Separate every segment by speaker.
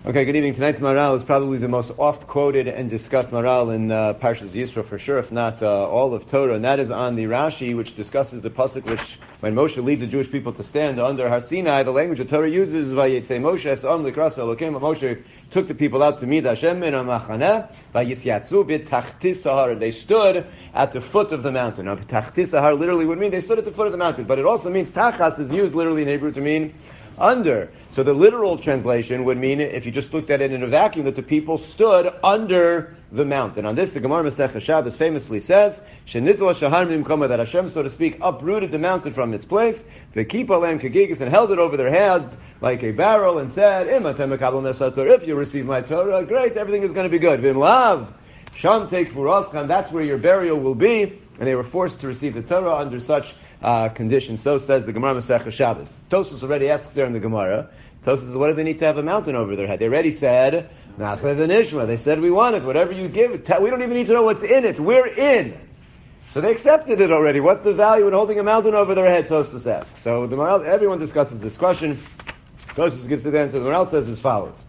Speaker 1: Okay, good evening. Tonight's Maral is probably the most oft-quoted and discussed Maral in Parshas Yisro for sure, if not all of Torah, and that is on the Rashi, which discusses the pasuk which, when Moshe leads the Jewish people to stand under Har Sinai, the language that Torah uses, Vayetze Moshe es'am likrasa Elokim. Moshe took the people out to meet Hashem in a machaneh, Vayisyatzu b'tachtis sahar. They stood at the foot of the mountain. Now, tachtis sahar literally would mean they stood at the foot of the mountain, but it also means tachas is used literally in Hebrew to mean under. So the literal translation would mean, if you just looked at it in a vacuum, that the people stood under the mountain. On this, the Gemara Masechah Shabbos famously says, "Shenitla shahar mimkoma," that Hashem, so to speak, uprooted the mountain from its place, v'kipa lem kegigis, and held it over their heads like a barrel, and said, "Im atem mekabel nesat Torah," if you receive my Torah, great, everything is going to be good. V'im lav sham teik furoscham, that's where your burial will be. And they were forced to receive the Torah under such conditions. So says the Gemara Masechah Shabbos. Tosfos already asks there in the Gemara. Tosfos says, what do they need to have a mountain over their head? They already said, Nasa v'nishma. They said, we want it. Whatever you give, we don't even need to know what's in it. We're in. So they accepted it already. What's the value in holding a mountain over their head? Tosfos asks. So the Maral, everyone discusses this question. Tosfos gives the answer. The Maral says as follows.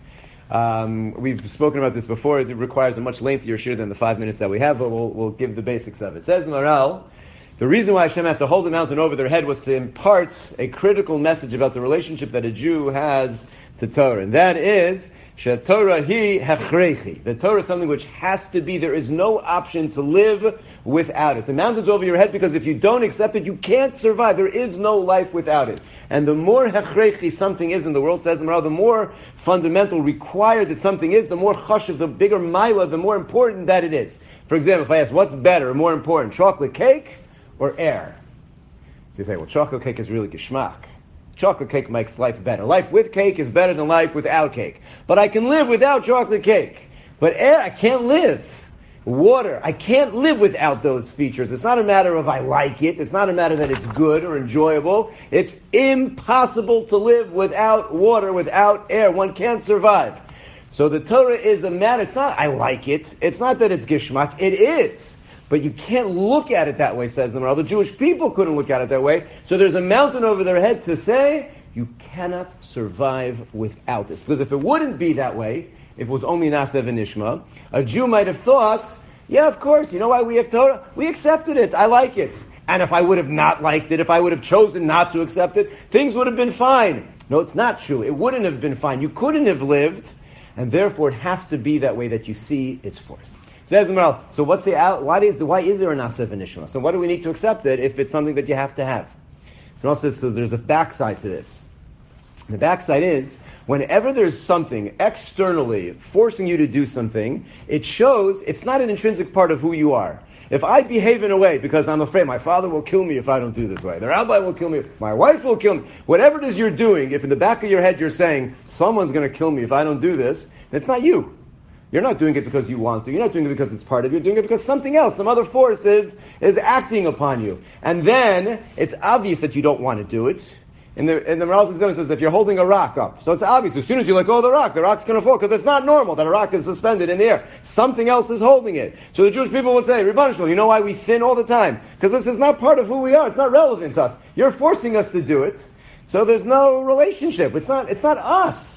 Speaker 1: We've spoken about this before. It requires a much lengthier shir than the 5 minutes that we have, but we'll give the basics of it. It says in Maral, the reason why Hashem had to hold the mountain over their head was to impart a critical message about the relationship that a Jew has to Torah. And that is, Torah hi hechrechi. The Torah is something which has to be. There is no option to live without it. The mountain's over your head because if you don't accept it, you can't survive. There is no life without it. And the more hechrechi something is in the world, says the Maral, the more fundamental, required that something is, the more chashuv, the bigger maila, the more important that it is. For example, if I ask, what's better, more important, chocolate cake or air? So you say, well, chocolate cake is really geschmack. Chocolate cake makes life better. Life with cake is better than life without cake. But I can live without chocolate cake. But air, I can't live. Water, I can't live without those features. It's not a matter of I like it. It's not a matter that it's good or enjoyable. It's impossible to live without water, without air. One can't survive. So the Torah is a matter. It's not I like it. It's not that it's geschmack. It is. But you can't look at it that way, says the Maral. The Jewish people couldn't look at it that way. So there's a mountain over their head to say, you cannot survive without this. Because if it wouldn't be that way, if it was only Nasa v'nishma, a Jew might have thought, yeah, of course, you know why we have Torah? We accepted it. I like it. And if I would have not liked it, if I would have chosen not to accept it, things would have been fine. No, it's not true. It wouldn't have been fine. You couldn't have lived, and therefore it has to be that way that you see it's forced. Says the Maral, so why is there a Nasa v'nishma? So why do we need to accept it if it's something that you have to have? So Maral says, so there's a backside to this. The backside is, whenever there's something externally forcing you to do something, it shows it's not an intrinsic part of who you are. If I behave in a way because I'm afraid my father will kill me if I don't do this way, the rabbi will kill me, my wife will kill me, whatever it is you're doing, if in the back of your head you're saying, someone's going to kill me if I don't do this, it's not you. You're not doing it because you want to. You're not doing it because it's part of you. You're doing it because something else, some other force is acting upon you. And then it's obvious that you don't want to do it. In the Maral's example, it says if you're holding a rock up, so it's obvious. As soon as you let go of the rock's going to fall because it's not normal that a rock is suspended in the air. Something else is holding it. So the Jewish people would say, Rebbeinu Shalom, you know why we sin all the time? Because this is not part of who we are. It's not relevant to us. You're forcing us to do it. So there's no relationship. It's not us.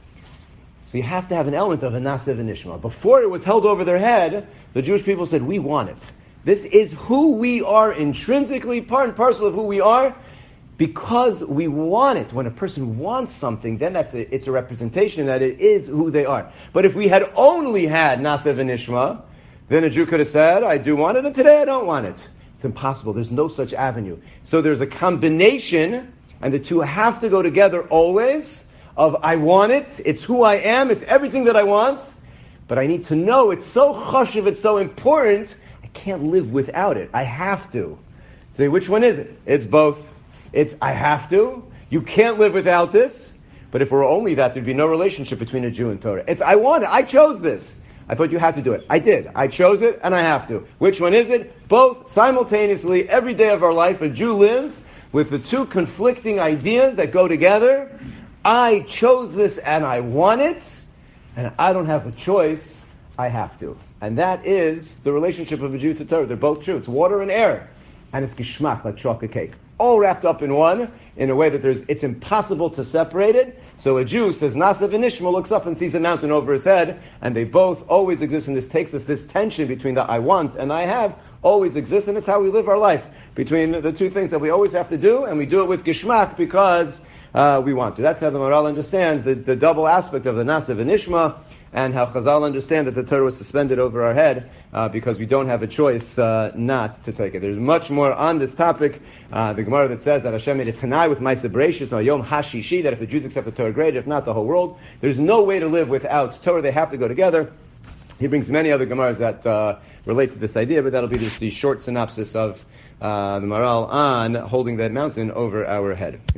Speaker 1: So you have to have an element of a Nasa v'nishma. Before it was held over their head, the Jewish people said, we want it. This is who we are intrinsically, part and parcel of who we are, because we want it. When a person wants something, then it's a representation that it is who they are. But if we had only had Nasa v'nishma, then a Jew could have said, I do want it, and today I don't want it. It's impossible. There's no such avenue. So there's a combination, and the two have to go together always, of I want it, it's who I am, it's everything that I want, but I need to know it's so chashuv, it's so important, I can't live without it. I have to. Say, which one is it? It's both. It's I have to. You can't live without this. But if it were only that, there'd be no relationship between a Jew and Torah. It's I want it. I chose this. I thought you had to do it. I did. I chose it and I have to. Which one is it? Both simultaneously. Every day of our life, a Jew lives with the two conflicting ideas that go together. I chose this and I want it, and I don't have a choice, I have to. And that is the relationship of a Jew to Torah. They're both true. It's water and air. And it's geschmack, like chocolate cake. all wrapped up in one, in a way that it's impossible to separate it. So a Jew, says Nasa v'nishma, looks up and sees a mountain over his head, and they both always exist, and this takes us, this tension between the I want and I have, always exists, and it's how we live our life, between the two things that we always have to do, and we do it with gishmak because we want to. That's how the Maharal understands the double aspect of the Nasa v'nishma, and how Chazal understand that the Torah was suspended over our head because we don't have a choice not to take it. There's much more on this topic. The Gemara that says that Hashem made a Tanai with Ma'aseh Bereishis, or Yom Hashishi, that if the Jews accept the Torah, great, if not, the whole world. There's no way to live without Torah. They have to go together. He brings many other Gemaras that relate to this idea, but that'll be just the short synopsis of the Maharal on holding that mountain over our head.